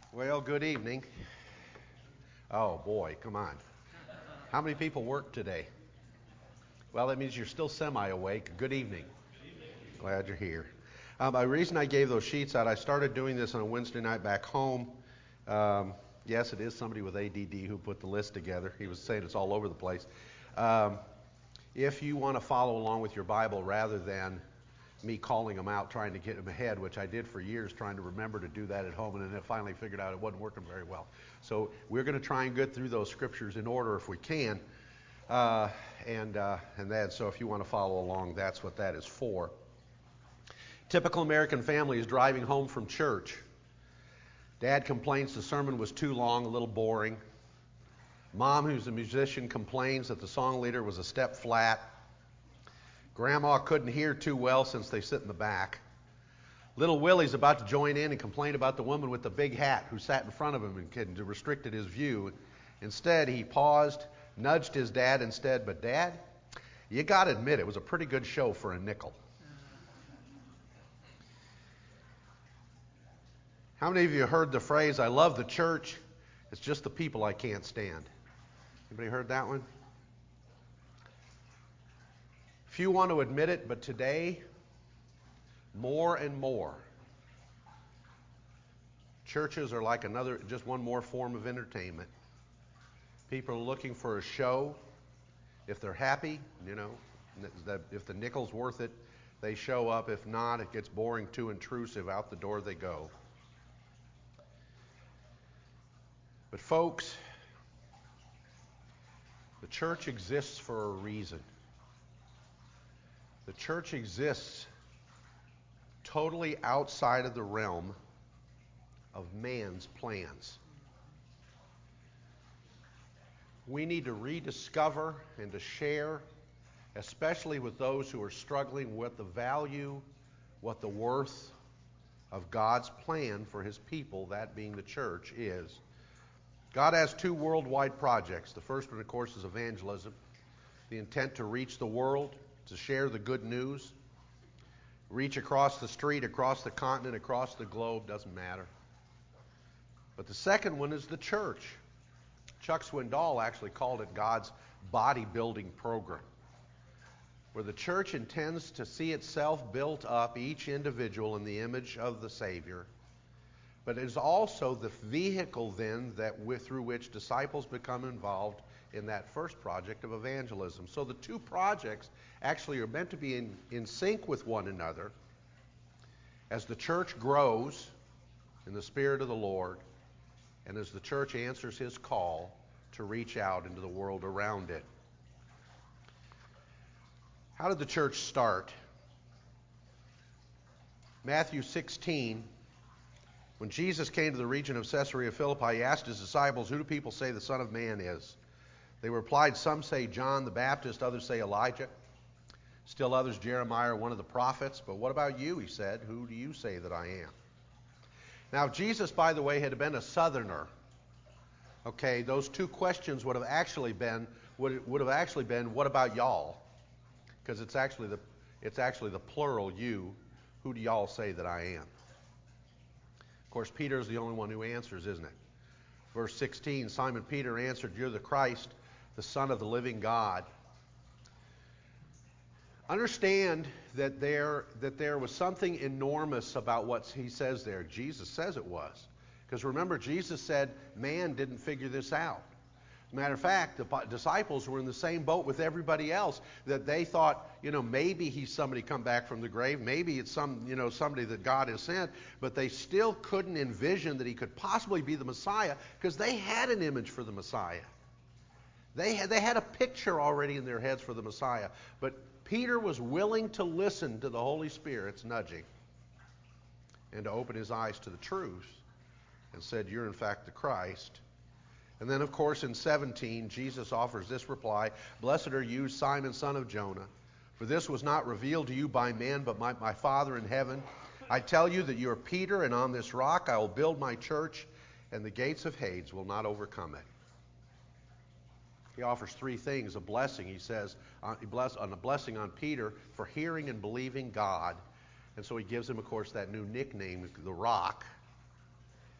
Well, good evening. Oh boy, come on. How many people work today? Well, that means you're still semi-awake. Good evening. Glad you're here. The reason I gave those sheets out, I started doing this on a Wednesday night back home. Yes, it is somebody with ADD who put the list together. He was saying it's all over the place. If you want to follow along with your Bible rather than me calling them out, trying to get them ahead, which I did for years, trying to remember to do that at home, and then I finally figured out it wasn't working very well. So we're going to try and get through those scriptures in order if we can, so if you want to follow along, that's what that is for. Typical American family is driving home from church. Dad complains the sermon was too long, a little boring. Mom, who's a musician, complains that the song leader was a step flat. Grandma couldn't hear too well since they sit in the back. Little Willie's about to join in and complain about the woman with the big hat who sat in front of him and restricted his view. Instead, he paused, nudged his dad instead, but Dad, you got to admit it was a pretty good show for a nickel. How many of you heard the phrase, I love the church, it's just the people I can't stand? Anybody heard that one? Few want to admit it, but today, more and more, churches are like just one more form of entertainment. People are looking for a show. If they're happy, if the nickel's worth it, they show up. If not, it gets boring, too intrusive. Out the door they go. But folks, the church exists for a reason. The church exists totally outside of the realm of man's plans. We need to rediscover and to share, especially with those who are struggling with the value, what the worth of God's plan for his people, that being the church, is. God has two worldwide projects. The first one, of course, is evangelism, the intent to reach the world, to share the good news, reach across the street, across the continent, across the globe, doesn't matter. But the second one is the church. Chuck Swindoll actually called it God's bodybuilding program, where the church intends to see itself built up, each individual in the image of the Savior. But it is also the vehicle then through which disciples become involved in that first project of evangelism. So the two projects actually are meant to be in sync with one another as the church grows in the Spirit of the Lord and as the church answers his call to reach out into the world around it. How did the church start? Matthew 16, when Jesus came to the region of Caesarea Philippi, he asked his disciples, "Who do people say the Son of Man is?" They replied, "Some say John the Baptist, others say Elijah. Still others, Jeremiah or one of the prophets. But what about you?" he said. "Who do you say that I am?" Now, if Jesus, by the way, had been a southerner, okay, those two questions would have actually been, what about y'all? Because it's actually the plural, you. Who do y'all say that I am? Of course, Peter is the only one who answers, isn't it? Verse 16, Simon Peter answered, "You're the Christ, the Son of the living God." Understand that there was something enormous about what he says there. Jesus says it was. Because remember, Jesus said man didn't figure this out. Matter of fact, the disciples were in the same boat with everybody else, that they thought, maybe he's somebody come back from the grave, maybe it's somebody that God has sent, but they still couldn't envision that he could possibly be the Messiah, because they had an image for the Messiah. They had a picture already in their heads for the Messiah. But Peter was willing to listen to the Holy Spirit's nudging and to open his eyes to the truth, and said, "You're in fact the Christ." And then, of course, in 17, Jesus offers this reply, "Blessed are you, Simon, son of Jonah, for this was not revealed to you by man, but my Father in heaven. I tell you that you are Peter, and on this rock I will build my church, and the gates of Hades will not overcome it." He offers three things, a blessing. He says, a blessing on Peter for hearing and believing God. And so he gives him, of course, that new nickname, the Rock.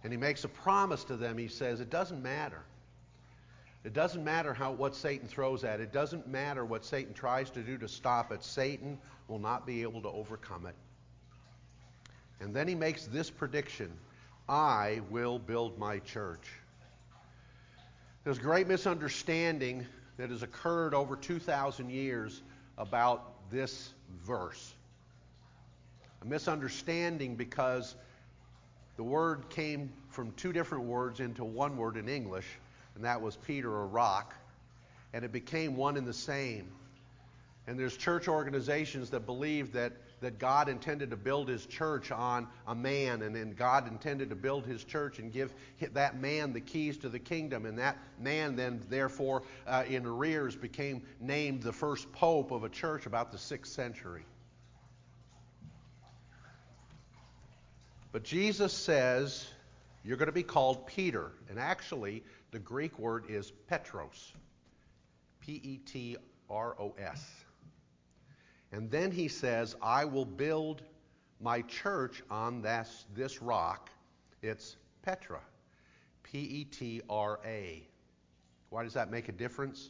And he makes a promise to them. He says, it doesn't matter. It doesn't matter what Satan throws at it. It doesn't matter what Satan tries to do to stop it. Satan will not be able to overcome it. And then he makes this prediction: I will build my church. There's great misunderstanding that has occurred over 2,000 years about this verse. A misunderstanding because the word came from two different words into one word in English, and that was Peter or rock, and it became one and the same. And there's church organizations that believe that God intended to build his church on a man, and then God intended to build his church and give that man the keys to the kingdom, and that man then therefore in arrears became named the first pope of a church about the 6th century. But Jesus says you're going to be called Peter, and actually the Greek word is Petros, Petros. And then he says, I will build my church on this rock. It's Petra, Petra. Why does that make a difference?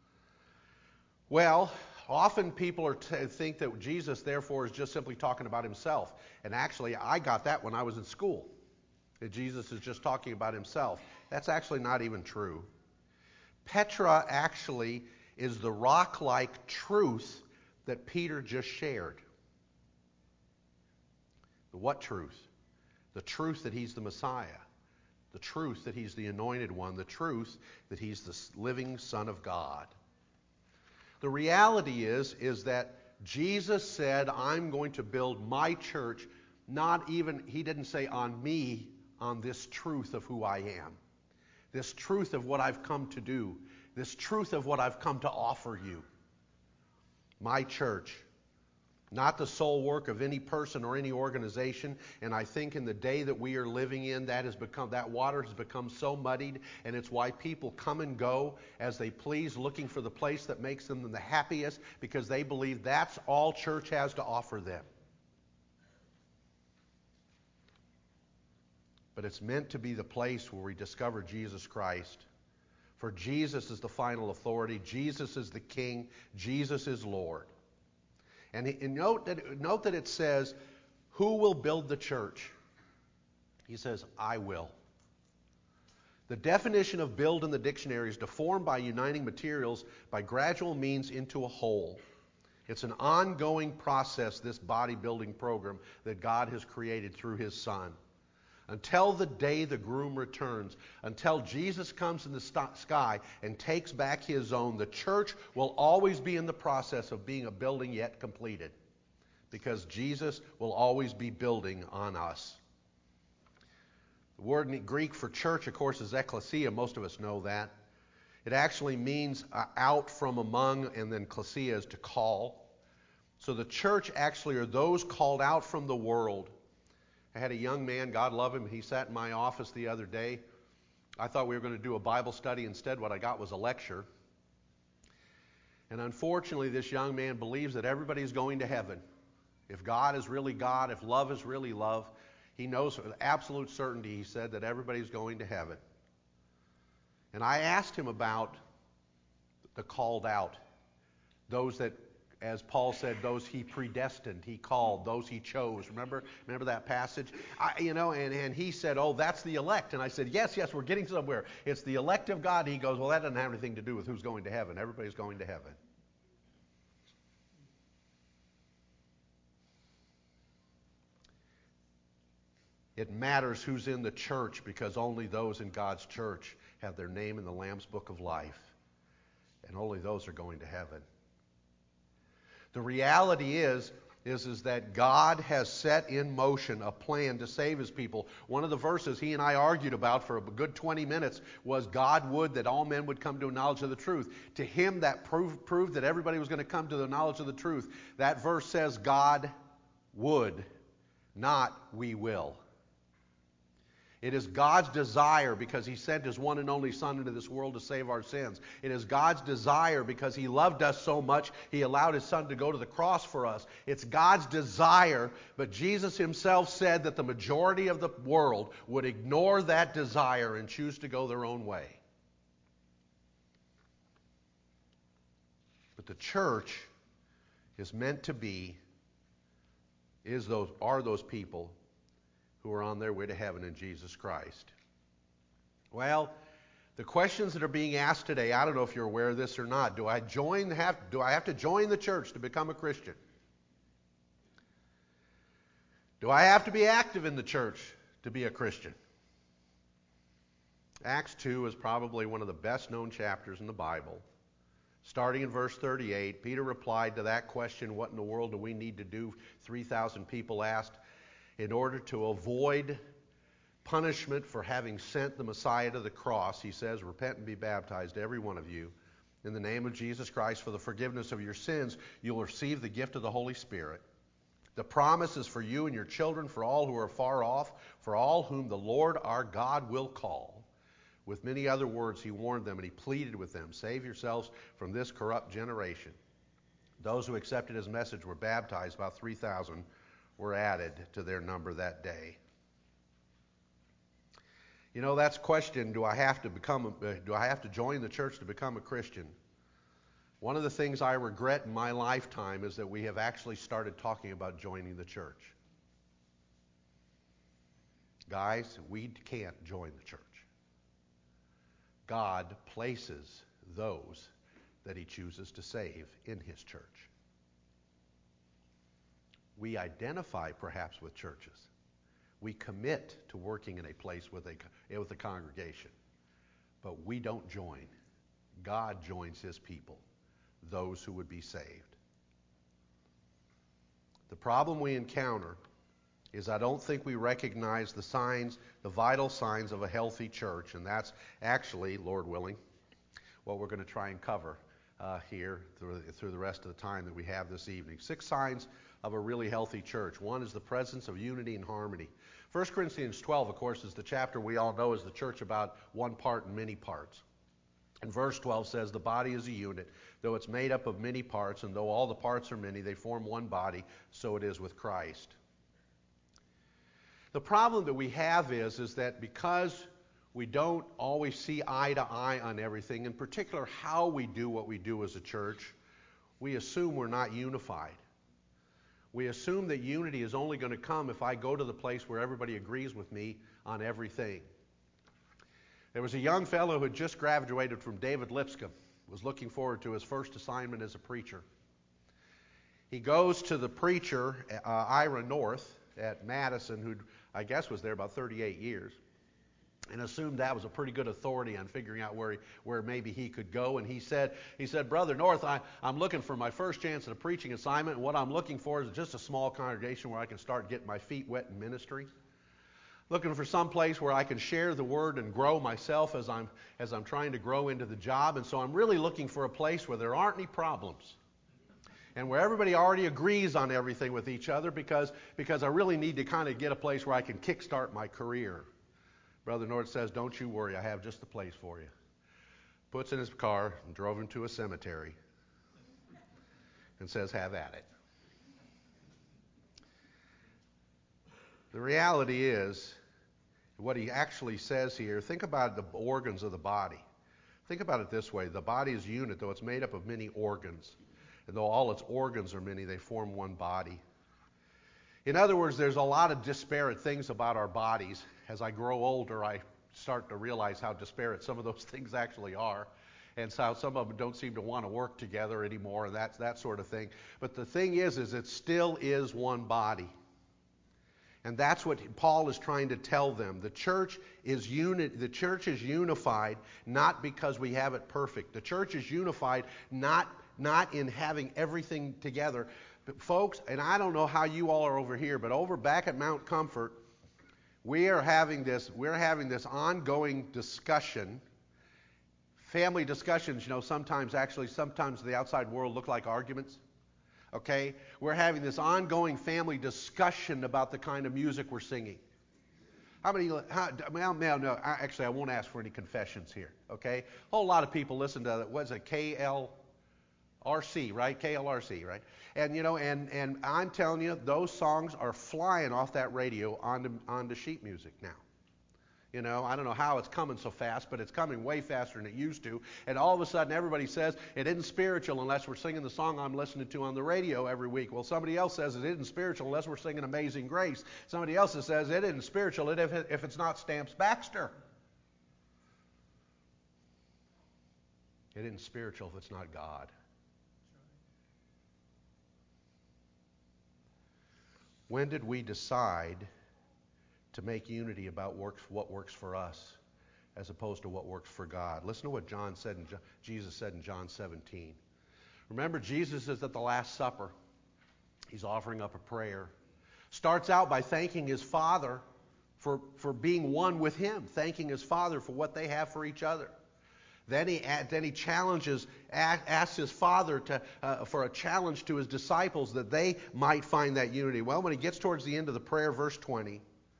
Well, often people think that Jesus, therefore, is just simply talking about himself. And actually, I got that when I was in school, that Jesus is just talking about himself. That's actually not even true. Petra actually is the rock-like truth that Peter just shared. What truth? The truth that he's the Messiah. The truth that he's the anointed one. The truth that he's the living Son of God. The reality is that Jesus said, I'm going to build my church, he didn't say on me, on this truth of who I am. This truth of what I've come to do. This truth of what I've come to offer you. My church. Not the sole work of any person or any organization. And I think in the day that we are living in, that water has become so muddied, and it's why people come and go as they please, looking for the place that makes them the happiest, because they believe that's all church has to offer them. But it's meant to be the place where we discover Jesus Christ. For Jesus is the final authority. Jesus is the King. Jesus is Lord. And note that it says, who will build the church? He says, I will. The definition of build in the dictionary is to form by uniting materials by gradual means into a whole. It's an ongoing process, this body-building program that God has created through his Son. Until the day the groom returns, until Jesus comes in the sky and takes back his own, the church will always be in the process of being a building yet completed, because Jesus will always be building on us. The word in Greek for church, of course, is ekklesia. Most of us know that. It actually means out from among, and then klesia is to call. So the church actually are those called out from the world. I had a young man, God love him, he sat in my office the other day. I thought we were going to do a Bible study. Instead, what I got was a lecture. And unfortunately, this young man believes that everybody's going to heaven. If God is really God, if love is really love, he knows with absolute certainty, he said, that everybody's going to heaven. And I asked him about the called out, those that, as Paul said, those he predestined, he called, those he chose. Remember that passage? And he said, oh, that's the elect. And I said, yes, we're getting somewhere. It's the elect of God. He goes, well, that doesn't have anything to do with who's going to heaven. Everybody's going to heaven. It matters who's in the church, because only those in God's church have their name in the Lamb's Book of Life. And only those are going to heaven. The reality is that God has set in motion a plan to save his people. One of the verses he and I argued about for a good 20 minutes was, God would that all men would come to a knowledge of the truth. To him that proved that everybody was going to come to the knowledge of the truth. That verse says God would, not we will. It is God's desire because He sent His one and only Son into this world to save our sins. It is God's desire because He loved us so much, He allowed His Son to go to the cross for us. It's God's desire, but Jesus Himself said that the majority of the world would ignore that desire and choose to go their own way. But the church is meant to be, are those people who are on their way to heaven in Jesus Christ. Well, the questions that are being asked today, I don't know if you're aware of this or not. Do I have to join the church to become a Christian? Do I have to be active in the church to be a Christian? Acts 2 is probably one of the best known chapters in the Bible. Starting in verse 38, Peter replied to that question, what in the world do we need to do? 3,000 people asked. In order to avoid punishment for having sent the Messiah to the cross, he says, repent and be baptized, every one of you, in the name of Jesus Christ for the forgiveness of your sins. You'll receive the gift of the Holy Spirit. The promise is for you and your children, for all who are far off, for all whom the Lord our God will call. With many other words he warned them, and he pleaded with them, save yourselves from this corrupt generation. Those who accepted his message were baptized. About 3,000 were added to their number that day. You know, that's question, do I have to join the church to become a Christian? One of the things I regret in my lifetime is that we have actually started talking about joining the church. Guys, we can't join the church. God places those that he chooses to save in his church. We identify perhaps with churches. We commit to working in a place with a congregation. But we don't join. God joins his people, those who would be saved. The problem we encounter is I don't think we recognize the signs, the vital signs of a healthy church, and that's actually, Lord willing, what we're going to try and cover here through the rest of the time that we have this evening. 6 signs of a really healthy church. One is the presence of unity and harmony. 1 Corinthians 12, of course, is the chapter we all know as the church about one part and many parts. And verse 12 says, the body is a unit, though it's made up of many parts, and though all the parts are many, they form one body, so it is with Christ. The problem that we have is that because we don't always see eye to eye on everything, in particular how we do what we do as a church, we assume we're not unified. We assume that unity is only going to come if I go to the place where everybody agrees with me on everything. There was a young fellow who had just graduated from David Lipscomb, was looking forward to his first assignment as a preacher. He goes to the preacher, Ira North, at Madison, who I guess was there about 38 years, and assumed that was a pretty good authority on figuring out where maybe he could go. And he said, Brother North, I'm looking for my first chance at a preaching assignment, and what I'm looking for is just a small congregation where I can start getting my feet wet in ministry. Looking for some place where I can share the word and grow myself as I'm trying to grow into the job. And so I'm really looking for a place where there aren't any problems and where everybody already agrees on everything with each other, because I really need to kind of get a place where I can kickstart my career. Brother North says, don't you worry, I have just the place for you. Puts in his car and drove him to a cemetery and says, have at it. The reality is, what he actually says here, think about the organs of the body. Think about it this way. The body is a unit, though it's made up of many organs. And though all its organs are many, they form one body. In other words, there's a lot of disparate things about our bodies. As I grow older, I start to realize how disparate some of those things actually are. And so some of them don't seem to want to work together anymore, and that sort of thing. But the thing is it still is one body. And that's what Paul is trying to tell them. The church is unified not because we have it perfect. The church is unified not in having everything together. But folks, and I don't know how you all are over here, but over back at Mount Comfort, we're having this ongoing discussion. Family discussions, sometimes the outside world look like arguments. Okay? We're having this ongoing family discussion about the kind of music we're singing. How many, no, actually I won't ask for any confessions here, okay? A whole lot of people listen to, what's it, KLRC, right? KLRC, right? And, and I'm telling you, those songs are flying off that radio onto sheet music now. I don't know how it's coming so fast, but it's coming way faster than it used to. And all of a sudden, everybody says it isn't spiritual unless we're singing the song I'm listening to on the radio every week. Well, somebody else says it isn't spiritual unless we're singing Amazing Grace. Somebody else says it isn't spiritual if it's not Stamps Baxter. It isn't spiritual if it's not God. When did we decide to make unity about what works for us as opposed to what works for God? Listen to what Jesus said in John 17. Remember, Jesus is at the Last Supper. He's offering up a prayer. Starts out by thanking his Father for being one with him, thanking his Father for what they have for each other. Then he challenges, asks his Father for a challenge to his disciples that they might find that unity. Well, when he gets towards the end of the prayer, verse 20,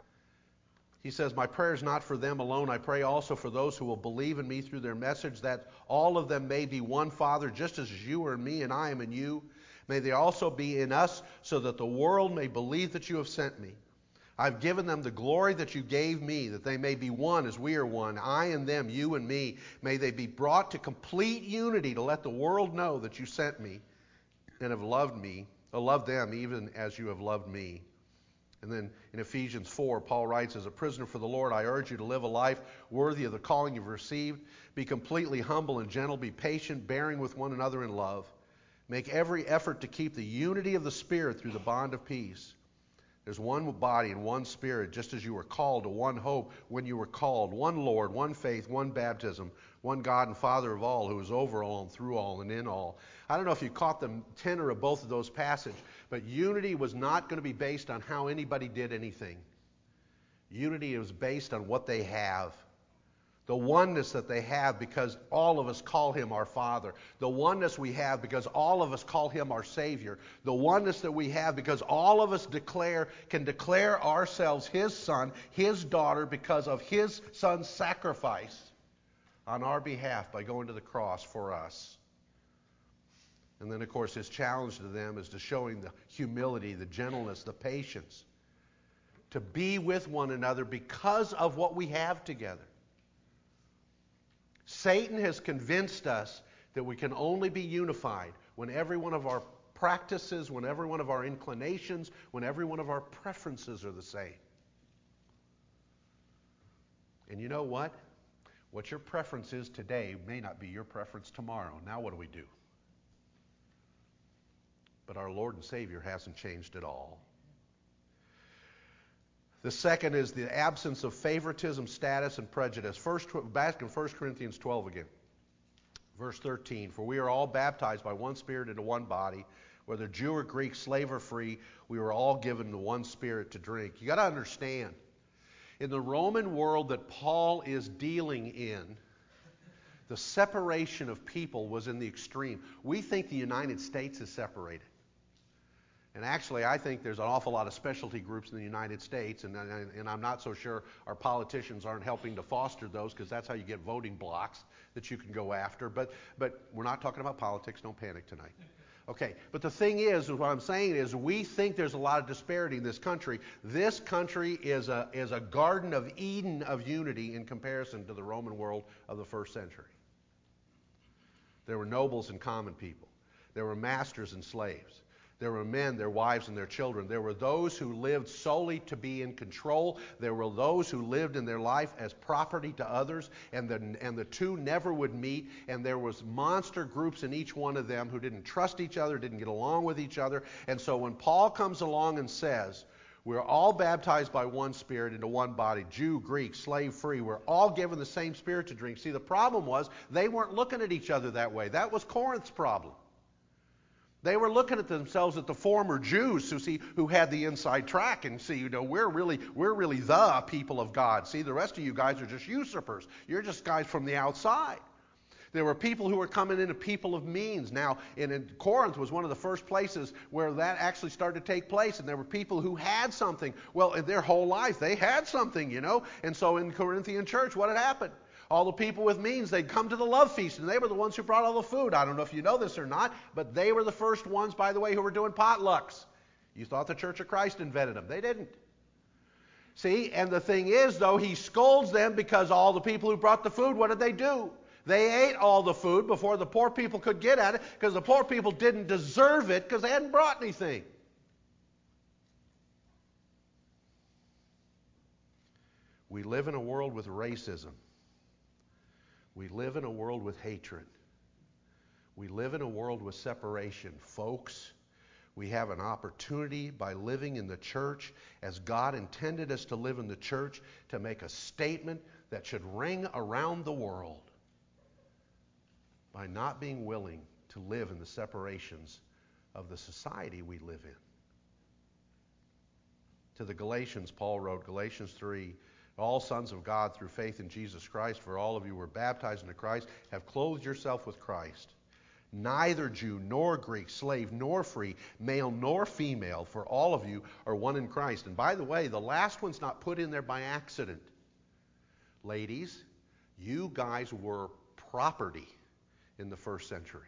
he says, my prayer is not for them alone. I pray also for those who will believe in me through their message, that all of them may be one, Father, just as you are in me and I am in you. May they also be in us, so that the world may believe that you have sent me. I've given them the glory that you gave me, that they may be one as we are one, I and them, you and me. May they be brought to complete unity to let the world know that you sent me and have loved them even as you have loved me. And then in Ephesians 4, Paul writes, as a prisoner for the Lord, I urge you to live a life worthy of the calling you've received. Be completely humble and gentle. Be patient, bearing with one another in love. Make every effort to keep the unity of the Spirit through the bond of peace. There's one body and one Spirit, just as you were called to one hope when you were called. One Lord, one faith, one baptism, one God and Father of all, who is over all and through all and in all. I don't know if you caught the tenor of both of those passages, but unity was not going to be based on how anybody did anything. Unity was based on what they have. The oneness that they have because all of us call him our Father. The oneness we have because all of us call him our Savior. The oneness that we have because all of us can declare ourselves his son, his daughter, because of his son's sacrifice on our behalf by going to the cross for us. And then, of course, his challenge to them is to showing the humility, the gentleness, the patience, to be with one another because of what we have together. Satan has convinced us that we can only be unified when every one of our practices, when every one of our inclinations, when every one of our preferences are the same. And you know what? What your preference is today may not be your preference tomorrow. Now what do? But our Lord and Savior hasn't changed at all. The second is the absence of favoritism, status, and prejudice. Back in 1 Corinthians 12 again. Verse 13, for we are all baptized by one Spirit into one body, whether Jew or Greek, slave or free, we were all given the one Spirit to drink. You got to understand, in the Roman world that Paul is dealing in, the separation of people was in the extreme. We think the United States is separated. And actually, I think there's an awful lot of specialty groups in the United States, and I'm not so sure our politicians aren't helping to foster those, because that's how you get voting blocks that you can go after. But we're not talking about politics. Don't panic tonight. Okay, but the thing is, what I'm saying is, we think there's a lot of disparity in this country. This country is a Garden of Eden of unity in comparison to the Roman world of the first century. There were nobles and common people. There were masters and slaves. There were men, their wives, and their children. There were those who lived solely to be in control. There were those who lived in their life as property to others, and the two never would meet. And there was monster groups in each one of them who didn't trust each other, didn't get along with each other. And so when Paul comes along and says, we're all baptized by one Spirit into one body, Jew, Greek, slave, free, we're all given the same Spirit to drink. See, the problem was they weren't looking at each other that way. That was Corinth's problem. They were looking at themselves as the former Jews who had the inside track and see, we're really the people of God. See, the rest of you guys are just usurpers. You're just guys from the outside. There were people who were coming into people of means. Now, in Corinth was one of the first places where that actually started to take place, and there were people who had something. Well, in their whole life, they had something, And so in the Corinthian church, what had happened? All the people with means, they'd come to the love feast, and they were the ones who brought all the food. I don't know if you know this or not, but they were the first ones, by the way, who were doing potlucks. You thought the Church of Christ invented them. They didn't. See, and the thing is, though, he scolds them because all the people who brought the food, what did they do? They ate all the food before the poor people could get at it, because the poor people didn't deserve it because they hadn't brought anything. We live in a world with racism. We live in a world with hatred. We live in a world with separation. Folks, we have an opportunity by living in the church as God intended us to live in the church to make a statement that should ring around the world by not being willing to live in the separations of the society we live in. To the Galatians, Paul wrote, Galatians 3, all sons of God through faith in Jesus Christ, for all of you who were baptized into Christ, have clothed yourself with Christ. Neither Jew nor Greek, slave nor free, male nor female, for all of you are one in Christ. And by the way, the last one's not put in there by accident. Ladies, you guys were property in the first century.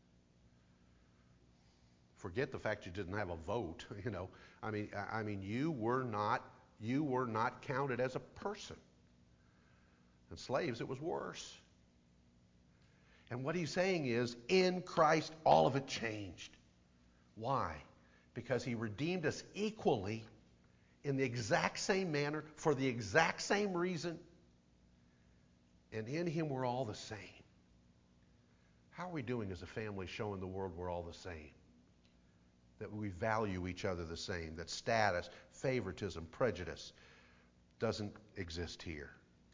Forget the fact you didn't have a vote, I mean, you were not counted as a person. And slaves, it was worse. And what he's saying is, in Christ, all of it changed. Why? Because he redeemed us equally in the exact same manner, for the exact same reason. And in him, we're all the same. How are we doing as a family showing the world we're all the same? That we value each other the same, that status, favoritism, prejudice doesn't exist here.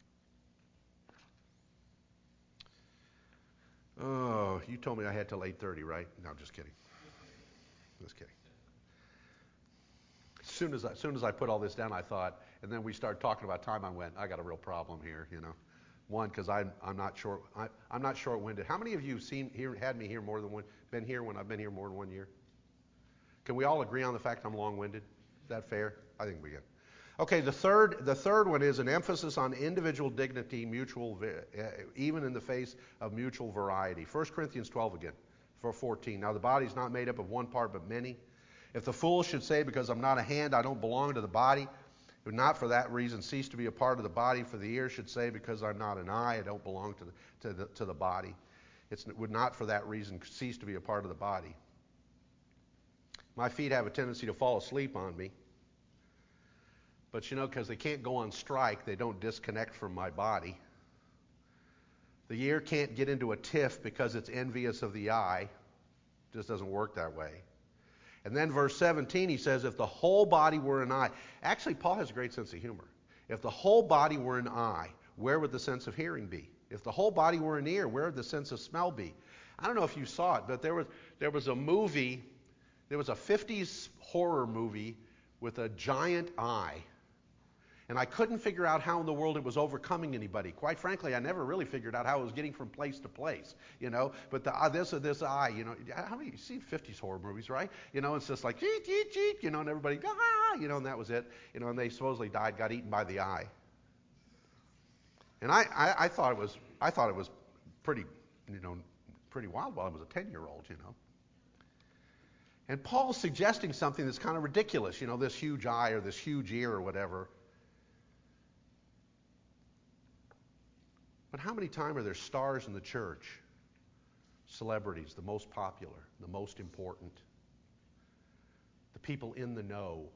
Oh, you told me I had till 8:30, right? No, I'm just kidding. Just kidding. As soon as I put all this down, I thought, and then we started talking about time, I went, I got a real problem here, One, because I'm not short. I'm not short-winded. How many of you had me here more than one? Been here when I've been here more than 1 year? Can we all agree on the fact I'm long-winded? Is that fair? I think we can. Okay. The third one is an emphasis on individual dignity, even in the face of mutual variety. 1 Corinthians 12 again, 14. Now the body is not made up of one part, but many. If the fool should say, because I'm not a hand, I don't belong to the body, would not for that reason cease to be a part of the body. For the ear should say, because I'm not an eye, I don't belong to the body. It would not for that reason cease to be a part of the body. My feet have a tendency to fall asleep on me. But because they can't go on strike, they don't disconnect from my body. The ear can't get into a tiff because it's envious of the eye. It just doesn't work that way. And then verse 17, he says, if the whole body were an eye. Actually, Paul has a great sense of humor. If the whole body were an eye, where would the sense of hearing be? If the whole body were an ear, where would the sense of smell be? I don't know if you saw it, but there was a movie, there was a 50s horror movie with a giant eye. And I couldn't figure out how in the world it was overcoming anybody. Quite frankly, I never really figured out how it was getting from place to place, But this eye, how many, you've seen 50s horror movies, right? It's just like, cheat, cheat, cheat, and everybody, and that was it. And they supposedly got eaten by the eye. And I thought it was pretty, pretty wild while I was a 10-year-old, And Paul's suggesting something that's kind of ridiculous, this huge eye or this huge ear or whatever. But how many times are there stars in the church? Celebrities, the most popular, the most important, the people in the know,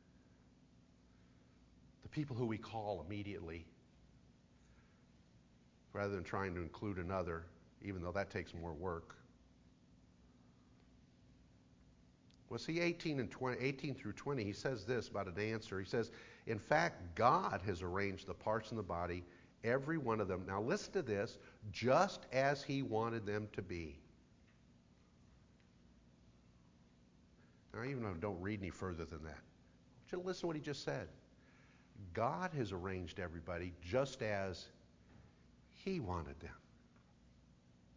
the people who we call immediately, rather than trying to include another, even though that takes more work. Well, see, 18 through 20, he says this about an answer. He says, in fact, God has arranged the parts in the body, every one of them. Now listen to this, just as he wanted them to be. Now, even though I don't read any further than that, I want you to listen to what he just said. God has arranged everybody just as he wanted them.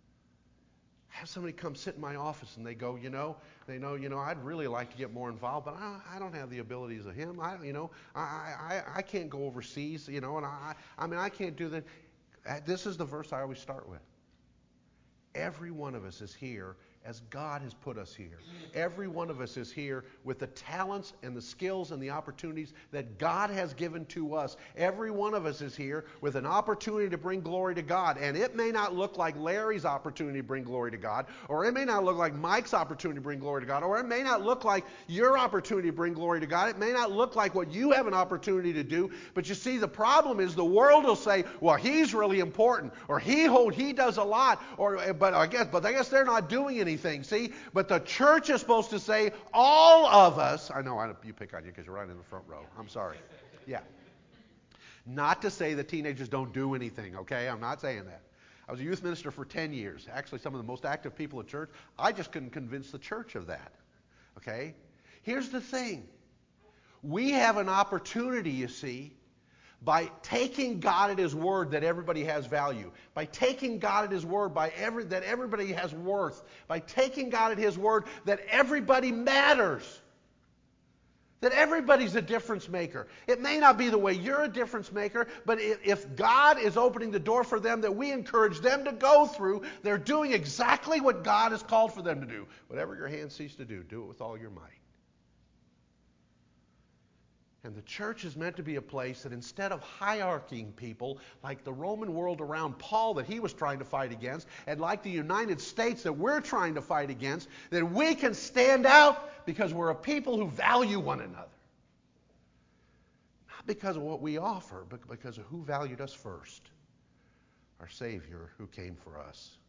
have somebody come sit in my office and they go, I'd really like to get more involved, but I don't have the abilities of him. I can't go overseas, and I can't do that. This is the verse I always start with. Every one of us is here as God has put us here. Every one of us is here with the talents and the skills and the opportunities that God has given to us. Every one of us is here with an opportunity to bring glory to God. And it may not look like Larry's opportunity to bring glory to God, or it may not look like Mike's opportunity to bring glory to God, or it may not look like your opportunity to bring glory to God. It may not look like what you have an opportunity to do. But you see, the problem is the world will say, well, he's really important, or he does a lot, but I guess they're not doing anything. See, but the church is supposed to say, all of us. I know you pick on you because you're right in the front row. I'm sorry. Yeah. Not to say that teenagers don't do anything, okay? I'm not saying that. I was a youth minister for 10 years. Actually, some of the most active people at church. I just couldn't convince the church of that, okay? Here's the thing. We have an opportunity, you see, by taking God at His word that everybody has value, by taking God at His word that everybody has worth, by taking God at His word that everybody matters, that everybody's a difference maker. It may not be the way you're a difference maker, but if God is opening the door for them that we encourage them to go through, they're doing exactly what God has called for them to do. Whatever your hand sees to do, do it with all your might. And the church is meant to be a place that instead of hierarchying people like the Roman world around Paul that he was trying to fight against, and like the United States that we're trying to fight against, that we can stand out because we're a people who value one another. Not because of what we offer, but because of who valued us first. Our Savior who came for us.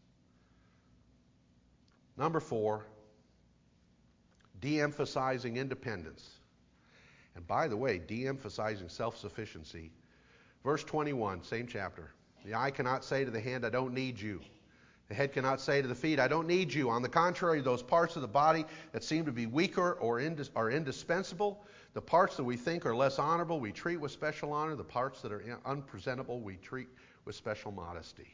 Number 4, de-emphasizing independence. And by the way, de-emphasizing self-sufficiency. Verse 21, same chapter. The eye cannot say to the hand, I don't need you. The head cannot say to the feet, I don't need you. On the contrary, those parts of the body that seem to be weaker or are indispensable. The parts that we think are less honorable, we treat with special honor. The parts that are unpresentable, we treat with special modesty.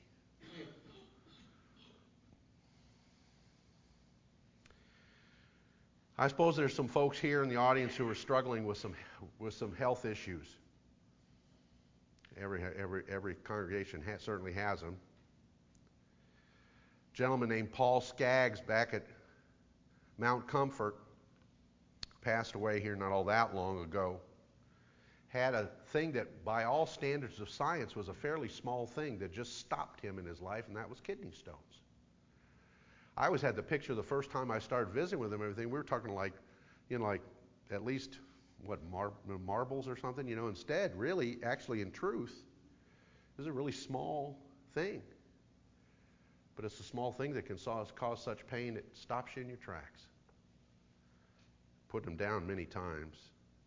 I suppose there's some folks here in the audience who are struggling with some health issues. Every congregation certainly has them. A gentleman named Paul Skaggs back at Mount Comfort passed away here not all that long ago. Had a thing that by all standards of science was a fairly small thing that just stopped him in his life, and that was kidney stones. I always had the picture the first time I started visiting with him and everything. We were talking like at least, marbles or something, Instead, really, actually, in truth, this is a really small thing. But it's a small thing that can cause such pain it stops you in your tracks. Put them down many times.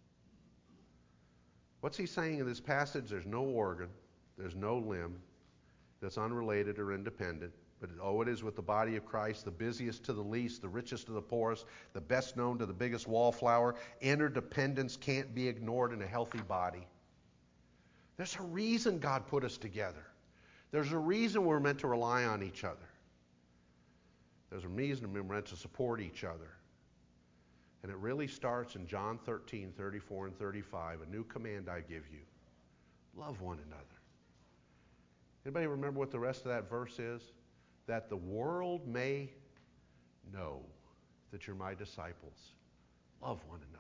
What's he saying in this passage? There's no organ, there's no limb that's unrelated or independent. But it is with the body of Christ, the busiest to the least, the richest to the poorest, the best known to the biggest wallflower. Interdependence can't be ignored in a healthy body. There's a reason God put us together. There's a reason we're meant to rely on each other. There's a reason we're meant to support each other. And it really starts in John 13, 34 and 35. A new command I give you. Love one another. Anybody remember what the rest of that verse is? That the world may know that you're my disciples. Love one another.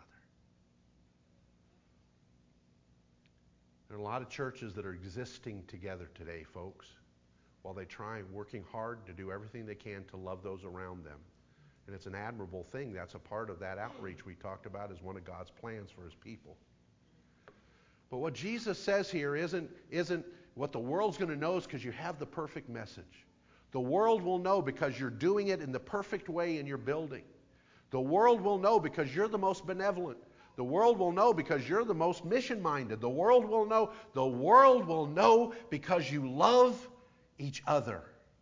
There are a lot of churches that are existing together today, folks, while they try working hard to do everything they can to love those around them. And it's an admirable thing. That's a part of that outreach we talked about as one of God's plans for His people. But what Jesus says here isn't what the world's going to know is because you have the perfect message. The world will know because you're doing it in the perfect way in your building. The world will know because you're the most benevolent. The world will know because you're the most mission-minded. The world will know. The world will know because you love each other.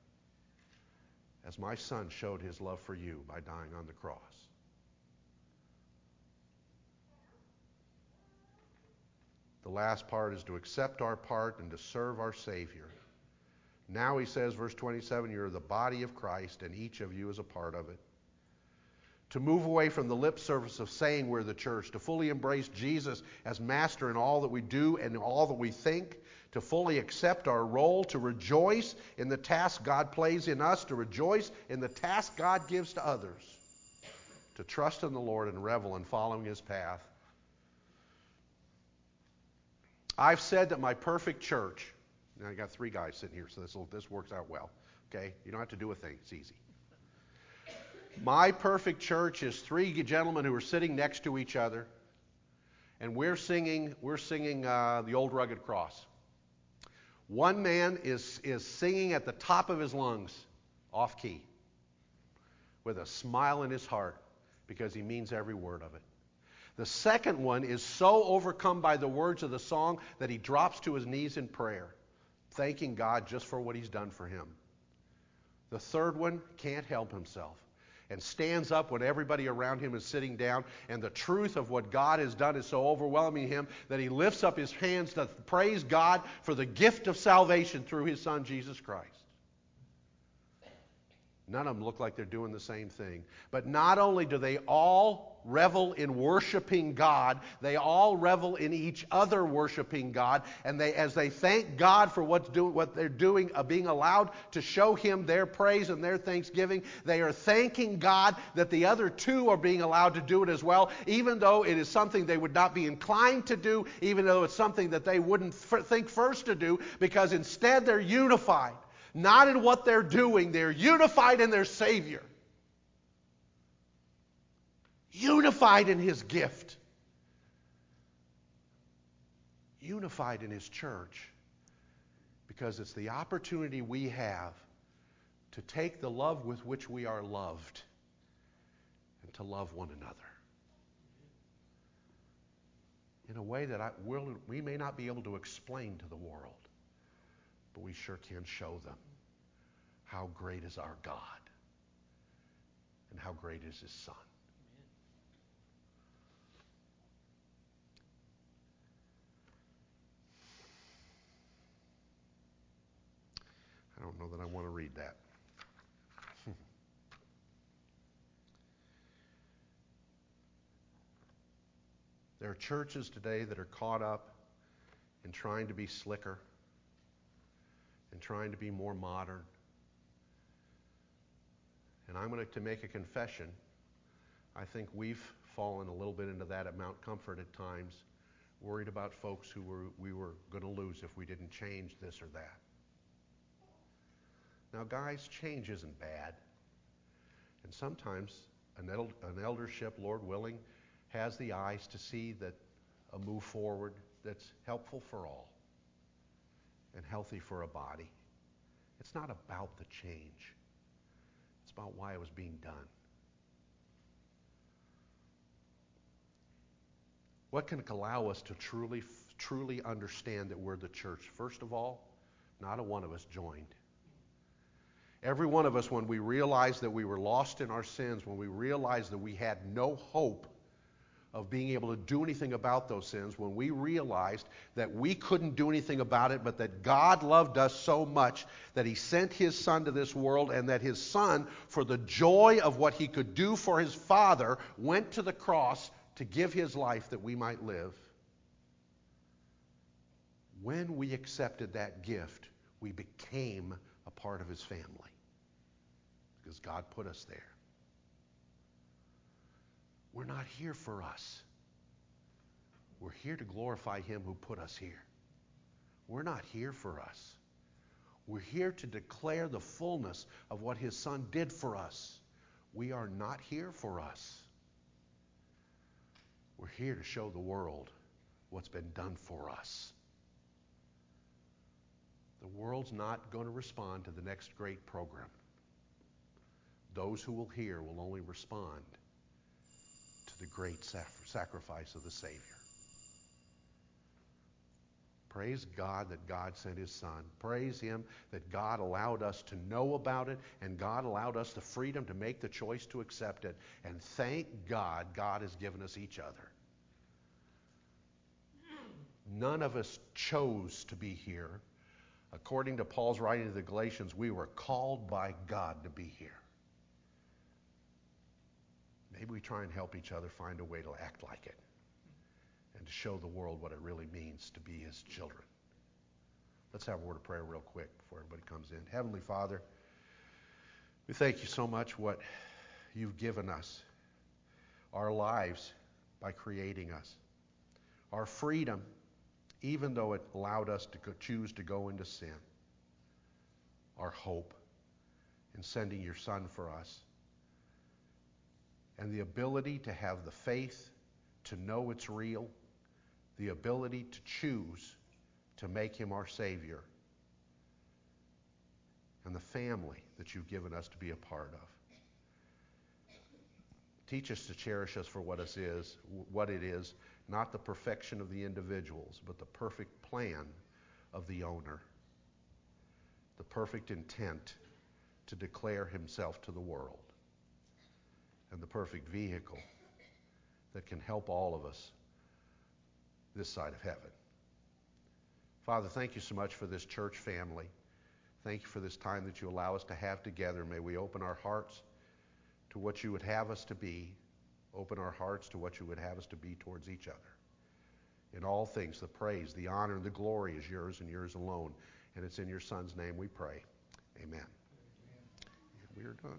As my Son showed His love for you by dying on the cross. The last part is to accept our part and to serve our Savior. Now he says, verse 27, you're the body of Christ, and each of you is a part of it. To move away from the lip service of saying we're the church, to fully embrace Jesus as master in all that we do and all that we think, to fully accept our role, to rejoice in the task God plays in us, to rejoice in the task God gives to others, to trust in the Lord and revel in following His path. I've said that my perfect church, now I got 3 guys sitting here, so this works out well. Okay? You don't have to do a thing. It's easy. My perfect church is 3 gentlemen who are sitting next to each other, and we're singing the Old Rugged Cross. One man is singing at the top of his lungs, off key, with a smile in his heart, because he means every word of it. The second one is so overcome by the words of the song that he drops to his knees in prayer, thanking God just for what He's done for him. The third one can't help himself and stands up when everybody around him is sitting down, and the truth of what God has done is so overwhelming him that he lifts up his hands to praise God for the gift of salvation through His Son, Jesus Christ. None of them look like they're doing the same thing. But not only do they all revel in worshiping God, they all revel in each other worshiping God. And as they thank God for what they're doing, being allowed to show Him their praise and their thanksgiving, they are thanking God that the other 2 are being allowed to do it as well, even though it is something they would not be inclined to do, even though it's something that they wouldn't think first to do, because instead they're unified. Not in what they're doing, they're unified in their Savior. Unified in His gift. Unified in His church. Because it's the opportunity we have to take the love with which we are loved and to love one another. In a way that we may not be able to explain to the world, but we sure can show them how great is our God and how great is His Son. I don't know that I want to read that. There are churches today that are caught up in trying to be slicker and trying to be more modern. And I'm going to make a confession. I think we've fallen a little bit into that at Mount Comfort at times, worried about folks who we were going to lose if we didn't change this or that. Now, guys, change isn't bad. And sometimes an eldership, Lord willing, has the eyes to see that a move forward that's helpful for all and healthy for a body. It's not about the change. It's about why it was being done. What can allow us to truly understand that we're the church? First of all, not a one of us joined. Every one of us, when we realized that we were lost in our sins, when we realized that we had no hope of being able to do anything about those sins, when we realized that we couldn't do anything about it, but that God loved us so much that He sent His Son to this world, and that His Son, for the joy of what He could do for His Father, went to the cross to give His life that we might live. When we accepted that gift, we became a part of His family, because God put us there. We're not here for us. We're here to glorify Him who put us here. We're not here for us. We're here to declare the fullness of what His Son did for us. We are not here for us. We're here to show the world what's been done for us. The world's not going to respond to the next great program. Those who will hear will only respond to the great sacrifice of the Savior. Praise God that God sent His Son. Praise Him that God allowed us to know about it, and God allowed us the freedom to make the choice to accept it. And thank God, God has given us each other. None of us chose to be here. According to Paul's writing to the Galatians, we were called by God to be here. Maybe we try and help each other find a way to act like it and to show the world what it really means to be his children. Let's have a word of prayer real quick before everybody comes in. Heavenly Father, we thank you so much what you've given us, our lives by creating us, our freedom, even though it allowed us to choose to go into sin, our hope in sending your Son for us, and the ability to have the faith to know it's real, the ability to choose to make him our Savior, and the family that you've given us to be a part of. Teach us to cherish us for what it is, not the perfection of the individuals, but the perfect plan of the owner, the perfect intent to declare himself to the world, and the perfect vehicle that can help all of us this side of heaven. Father, thank you so much for this church family. Thank you for this time that you allow us to have together. May we open our hearts to what you would have us to be. Open our hearts to what you would have us to be towards each other. In all things, the praise, the honor, and the glory is yours and yours alone. And it's in your Son's name we pray. Amen. We are done.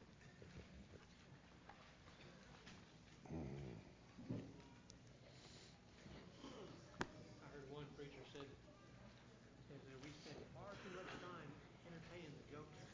I heard one preacher said that we spend far too much time entertaining the jokes